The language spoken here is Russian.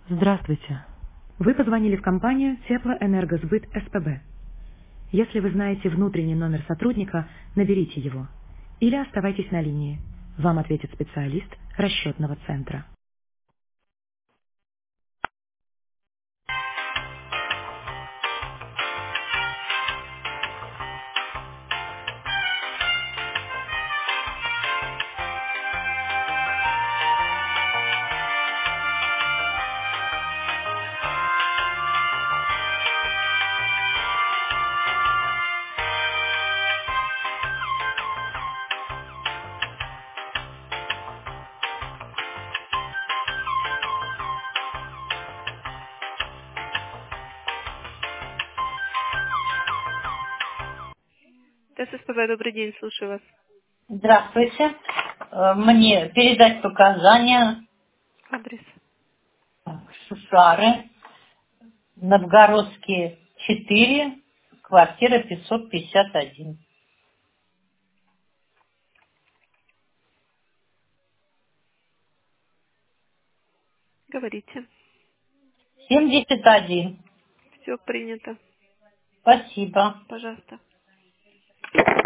Здравствуйте. Вы позвонили в компанию Теплоэнергосбыт СПБ. Если вы знаете внутренний номер сотрудника, наберите его. Или оставайтесь на линии. Вам ответит специалист расчетного центра. ТССПБ, добрый день, слушаю вас. Здравствуйте. Мне передать показания Адрес. Сусары, Новгородские, 4, квартира 551. Говорите. 71. Все принято. Спасибо. Пожалуйста.